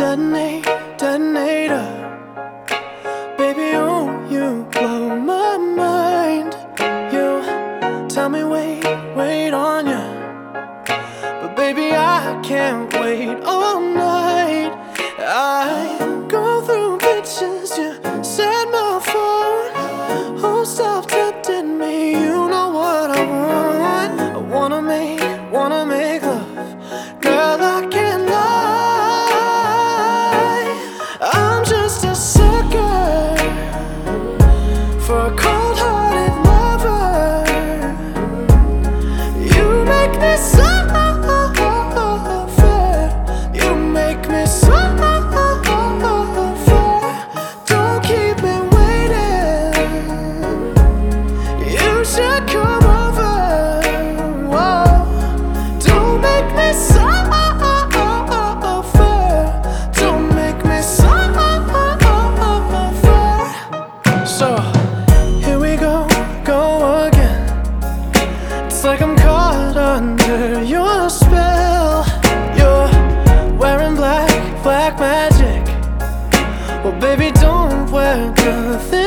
detonator. Baby, oh, you blow my mind. You tell me wait on ya, but baby, I can't wait all night. I go through pictures you send my phone. Oh, stop tempting me, you know what I want. I wanna make love, girl, I can't lie. I'm just a sucker for a cold-hearted lover. You make me suffer. You make me suffer. Don't keep me waiting. You should come over. Whoa. Don't make me suffer. Don't make me suffer. So here we go again. It's like I'm caught under your spell. You're wearing black magic. Well, baby, don't wear nothing